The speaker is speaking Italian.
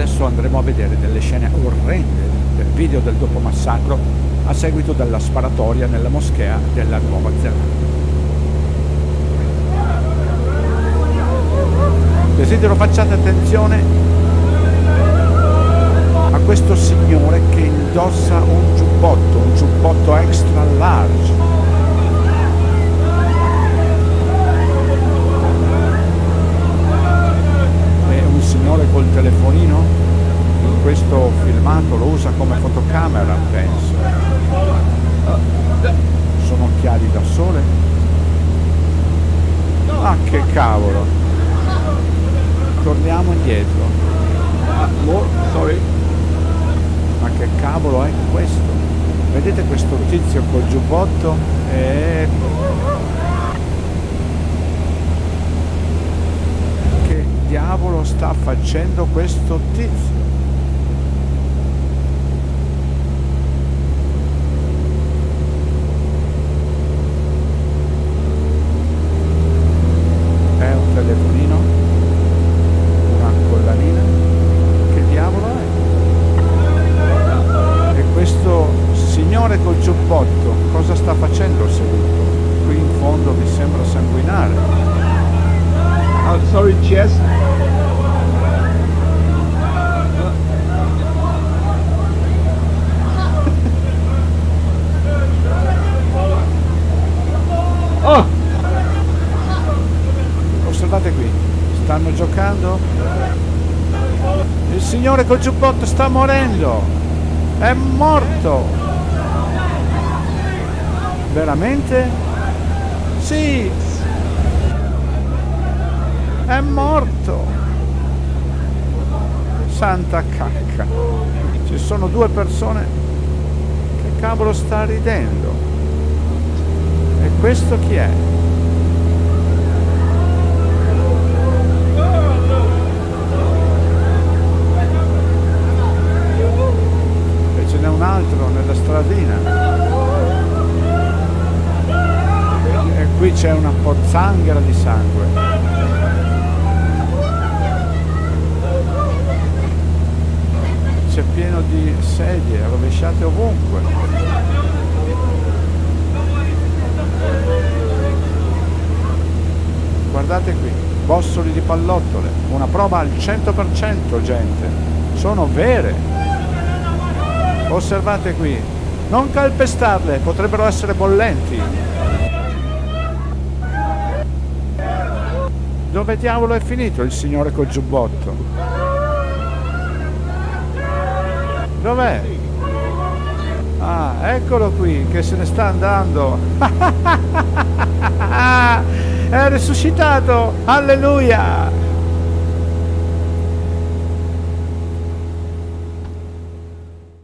adesso andremo a vedere delle scene orrende del video del dopo massacro a seguito della sparatoria nella moschea della Nuova Zelanda. Desidero facciate attenzione a questo signore che indossa un giubbotto extra large. È un signore col telefonino, in questo filmato lo usa come fotocamera, penso. Sono occhiali da sole? Ah, che cavolo! Torniamo indietro. Sorry. Ma che cavolo è questo? Vedete questo tizio col giubbotto? Che diavolo sta facendo questo tizio? È un telefonino? Questo signore col giubbotto cosa sta facendo seduto? Qui in fondo mi sembra sanguinare. Oh, sorry, chest. Oh! Osservate qui, stanno giocando. Il signore col giubbotto sta morendo. È morto! Veramente? Sì! È morto! Santa cacca! Ci sono due persone. Che cavolo sta ridendo? E questo chi è? Ce n'è un altro nella stradina e qui c'è una pozzanghera di sangue. C'è pieno di sedie rovesciate ovunque. Guardate qui, bossoli di pallottole, una prova al 100%, gente, sono vere. Osservate qui, non calpestarle, potrebbero essere bollenti. Dove diavolo è finito il signore col giubbotto? Dov'è? Ah, eccolo qui, che se ne sta andando. È risuscitato, alleluia!